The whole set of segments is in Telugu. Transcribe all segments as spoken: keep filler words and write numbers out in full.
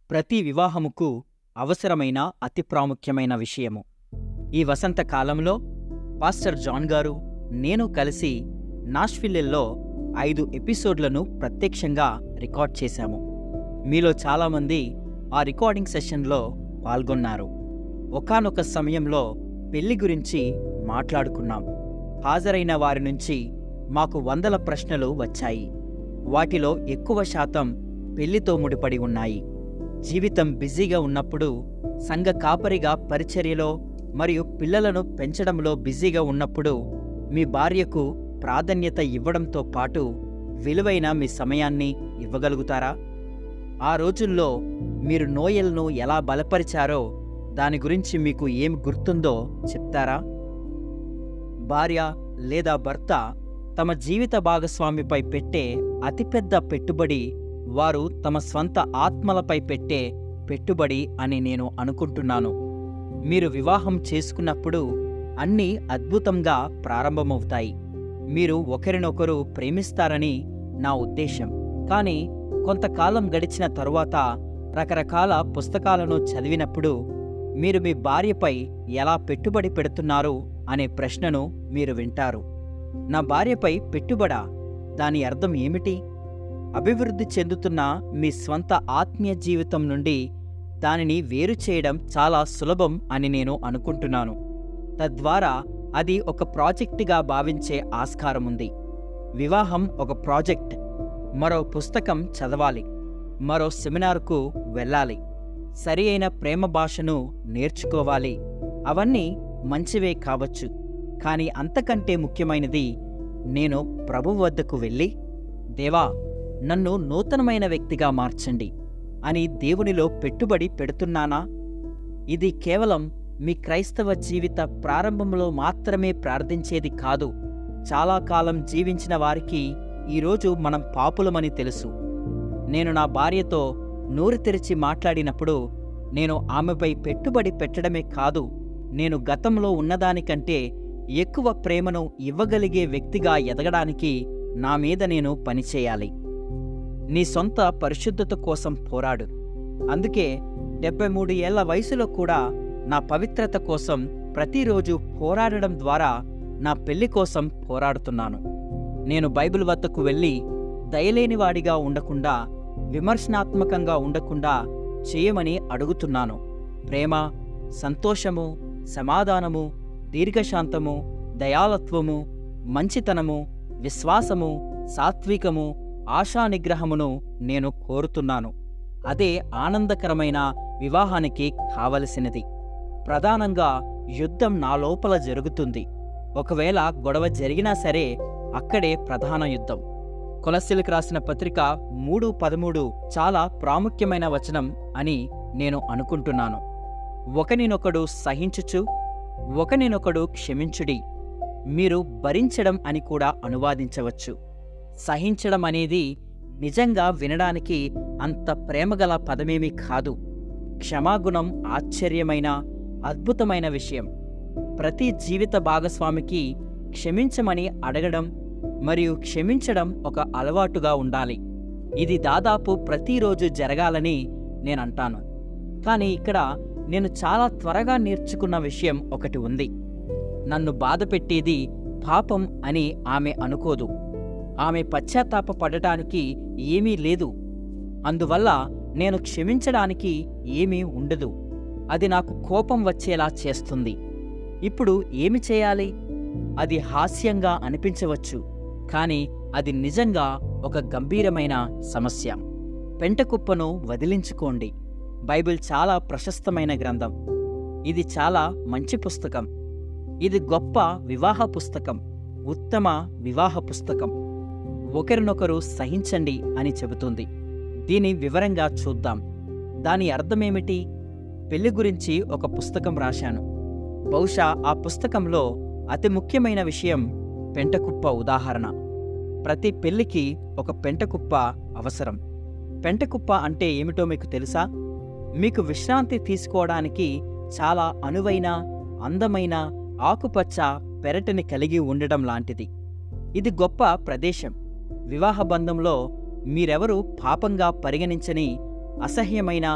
ప్రతి వివాహముకు అవసరమైన అతి ప్రాముఖ్యమైన విషయము. ఈ వసంత కాలంలో పాస్టర్ జాన్ గారు నేను కలిసి నాష్విల్లెల్లో ఐదు ఎపిసోడ్లను ప్రత్యక్షంగా రికార్డ్ చేశాము. మీలో చాలామంది ఆ రికార్డింగ్ సెషన్లో పాల్గొన్నారు. ఒకానొక సమయంలో పెళ్లి గురించి మాట్లాడుకున్నాం. హాజరైన వారి నుంచి మాకు వందల ప్రశ్నలు వచ్చాయి. వాటిలో ఎక్కువ శాతం పెళ్లితో ముడిపడి ఉన్నాయి. జీవితం బిజీగా ఉన్నప్పుడు, సంఘ కాపరిగా పరిచర్యలో మరియు పిల్లలను పెంచడంలో బిజీగా ఉన్నప్పుడు మీ భార్యకు ప్రాధాన్యత ఇవ్వడంతో పాటు విలువైన మీ సమయాన్ని ఇవ్వగలుగుతారా? ఆ రోజుల్లో మీరు నోయల్ను ఎలా బలపరిచారో దాని గురించి మీకు ఏం గుర్తుందో చెప్తారా? భార్య లేదా భర్త తమ జీవిత భాగస్వామిపై పెట్టే అతిపెద్ద పెట్టుబడి వారు తమ స్వంత ఆత్మలపై పెట్టే పెట్టుబడి అని నేను అనుకుంటున్నాను. మీరు వివాహం చేసుకున్నప్పుడు అన్నీ అద్భుతంగా ప్రారంభమవుతాయి. మీరు ఒకరినొకరు ప్రేమిస్తారని నా ఉద్దేశం. కానీ కొంతకాలం గడిచిన తరువాత రకరకాల పుస్తకాలను చదివినప్పుడు మీరు మీ భార్యపై ఎలా పెట్టుబడి పెడుతున్నారు అనే ప్రశ్నను మీరు వింటారు. నా భార్యపై పెట్టుబడా? దాని అర్థం ఏమిటి? అభివృద్ధి చెందుతున్న మీ స్వంత ఆత్మీయ జీవితం నుండి దానిని వేరు చేయడం చాలా సులభం అని నేను అనుకుంటున్నాను. తద్వారా అది ఒక ప్రాజెక్టుగా భావించే ఆస్కారముంది. వివాహం ఒక ప్రాజెక్ట్. మరో పుస్తకం చదవాలి, మరో సెమినార్కు వెళ్ళాలి, సరి అయిన ప్రేమ భాషను నేర్చుకోవాలి. అవన్నీ మంచివే కావచ్చు. కానీ అంతకంటే ముఖ్యమైనది నేను ప్రభువు వద్దకు వెళ్ళి, దేవా, నన్ను నూతనమైన వ్యక్తిగా మార్చండి అని దేవునిలో పెట్టుబడి పెడుతున్నానా? ఇది కేవలం మీ క్రైస్తవ జీవిత ప్రారంభంలో మాత్రమే ప్రార్థించేది కాదు. చాలా కాలం జీవించిన వారికి ఈరోజు మనం పాపులమని తెలుసు. నేను నా భార్యతో నోరు తెరిచి మాట్లాడినప్పుడు నేను ఆమెపై పెట్టుబడి పెట్టడమే కాదు, నేను గతంలో ఉన్నదానికంటే ఎక్కువ ప్రేమను ఇవ్వగలిగే వ్యక్తిగా ఎదగడానికి నా మీద నేను పనిచేయాలి. నీ సొంత పరిశుద్ధత కోసం పోరాడు. అందుకే డెబ్బై మూడు ఏళ్ల వయసులో కూడా నా పవిత్రత కోసం ప్రతిరోజు పోరాడడం ద్వారా నా పెళ్లి కోసం పోరాడుతున్నాను. నేను బైబిల్ వద్దకు వెళ్ళి దయలేనివాడిగా ఉండకుండా, విమర్శనాత్మకంగా ఉండకుండా చేయమని అడుగుతున్నాను. ప్రేమ, సంతోషము, సమాధానము, దీర్ఘశాంతము, దయాళత్వము, మంచితనము, విశ్వాసము, సాత్వికము, ఆశానిగ్రహమును నేను కోరుతున్నాను. అదే ఆనందకరమైన వివాహానికి కావలసినది. ప్రధానంగా యుద్ధం నా లోపల జరుగుతుంది. ఒకవేళ గొడవ జరిగినా సరే అక్కడే ప్రధాన యుద్ధం. కొలస్సీలకు రాసిన పత్రిక మూడు పదమూడు చాలా ప్రాముఖ్యమైన వచనం అని నేను అనుకుంటున్నాను. ఒకనినొకడు సహించుచు ఒకనినొకడు క్షమించుడి. మీరు భరించడం అని కూడా అనువాదించవచ్చు. సహించడం అనేది నిజంగా వినడానికి అంత ప్రేమగల పదమేమీ కాదు. క్షమాగుణం ఆశ్చర్యమైన, అద్భుతమైన విషయం. ప్రతి జీవిత భాగస్వామికి క్షమించమని అడగడం మరియు క్షమించడం ఒక అలవాటుగా ఉండాలి. ఇది దాదాపు ప్రతిరోజు జరగాలని నేనంటాను. కానీ ఇక్కడ నేను చాలా త్వరగా నేర్చుకున్న విషయం ఒకటి ఉంది. నన్ను బాధపెట్టేది పాపం అని ఆమె అనుకోదు. ఆమె పశ్చాత్తాప పడటానికి ఏమీ లేదు. అందువల్ల నేను క్షమించడానికి ఏమీ ఉండదు. అది నాకు కోపం వచ్చేలా చేస్తుంది. ఇప్పుడు ఏమి చేయాలి? అది హాస్యంగా అనిపించవచ్చు, కానీ అది నిజంగా ఒక గంభీరమైన సమస్య. పెంటకుప్పను వదిలించుకోండి. బైబిల్ చాలా ప్రశస్తమైన గ్రంథం. ఇది చాలా మంచి పుస్తకం. ఇది గొప్ప వివాహ పుస్తకం, ఉత్తమ వివాహ పుస్తకం. ఒకరినొకరు సహించండి అని చెబుతుంది. దీని వివరంగా చూద్దాం. దాని అర్థమేమిటి? పెళ్లి గురించి ఒక పుస్తకం రాశాను. బహుశా ఆ పుస్తకంలో అతి ముఖ్యమైన విషయం పెంటకుప్ప ఉదాహరణ. ప్రతి పెళ్లికి ఒక పెంటకుప్ప అవసరం. పెంటకుప్ప అంటే ఏమిటో మీకు తెలుసా? మీకు విశ్రాంతి తీసుకోవడానికి చాలా అనువైన, అందమైన, ఆకుపచ్చ పెరటిని కలిగి ఉండడం లాంటిది. ఇది గొప్ప ప్రదేశం. వివాహ బంధంలో మీరెవరూ పాపంగా పరిగణించని, అసహ్యమైన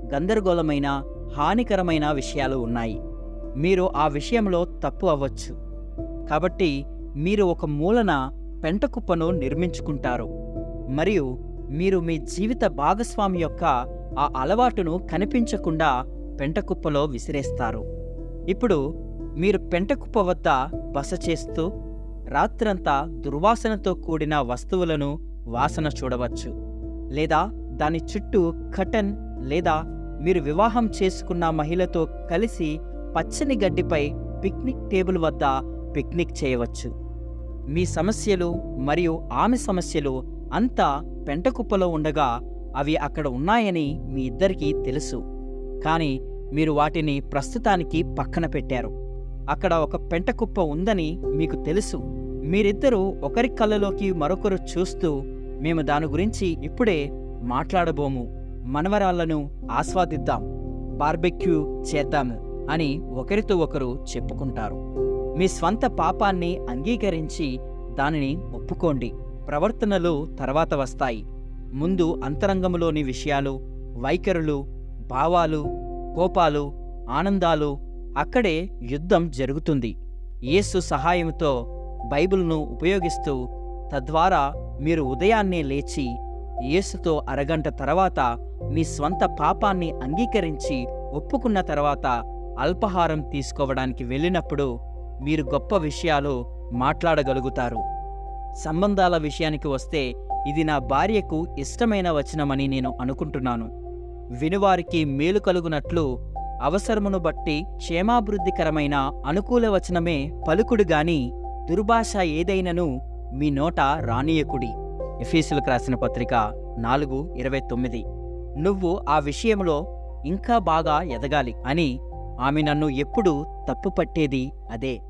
గందరగోళమైన హానికరమైన విషయాలు ఉన్నాయి. మీరు ఆ విషయంలో తప్పు అవ్వచ్చు. కాబట్టి మీరు ఒక మూలన పెంటకుప్పను నిర్మించుకుంటారు మరియు మీరు మీ జీవిత భాగస్వామి యొక్క ఆ అలవాటును కనిపించకుండా పెంటకుప్పలో విసిరేస్తారు. ఇప్పుడు మీరు పెంటకుప్ప వద్ద బస చేస్తూ రాత్రంతా దుర్వాసనతో కూడిన వస్తువులను వాసన చూడవచ్చు. లేదా దాని చుట్టూ కటన్ లేదా మీరు వివాహం చేసుకున్న మహిళతో కలిసి పచ్చని గడ్డిపై పిక్నిక్ టేబుల్ వద్ద పిక్నిక్ చేయవచ్చు. మీ సమస్యలు మరియు ఆమె సమస్యలు అంతా పెంటకుప్పలో ఉండగా అవి అక్కడ ఉన్నాయని మీ ఇద్దరికీ తెలుసు. కానీ మీరు వాటిని ప్రస్తుతానికి పక్కన పెట్టారు. అక్కడ ఒక పెంటకుప్ప ఉందని మీకు తెలుసు. మీరిద్దరూ ఒకరి కళ్ళలోకి మరొకరు చూస్తూ, మేము దాని గురించి ఇప్పుడే మాట్లాడబోము, మనవరాళ్లను ఆస్వాదిద్దాం, బార్బెక్యూ చేద్దాము అని ఒకరితో ఒకరు చెప్పుకుంటారు. మీ స్వంత పాపాన్ని అంగీకరించి దానిని ఒప్పుకోండి. ప్రవర్తనలు తర్వాత వస్తాయి. ముందు అంతరంగంలోని విషయాలు, వైఖరులు, భావాలు, కోపాలు, ఆనందాలు. అక్కడే యుద్ధం జరుగుతుంది. యేసు సహాయంతో బైబిల్ను ఉపయోగిస్తూ తద్వారా మీరు ఉదయాన్నే లేచి యేసుతో అరగంట తర్వాత మీ స్వంత పాపాన్ని అంగీకరించి ఒప్పుకున్న తర్వాత అల్పాహారం తీసుకోవడానికి వెళ్ళినప్పుడు మీరు గొప్ప విషయాలు మాట్లాడగలుగుతారు. సంబంధాల విషయానికి వస్తే ఇది నా భార్యకు ఇష్టమైన వచనమని నేను అనుకుంటున్నాను. వినువారికి మేలు కలుగునట్లు అవసరమును బట్టి క్షేమాభివృద్ధికరమైన అనుకూల వచనమే పలుకుడు గాని దుర్భాష ఏదైనను మీ నోట రానీయకుడి. ఎఫెసీయులకు రాసిన పత్రిక నాలుగు ఇరవై తొమ్మిది. నువ్వు ఆ విషయంలో ఇంకా బాగా ఎదగాలి అని ఆమె నన్ను ఎప్పుడూ తప్పుపట్టేది అదే.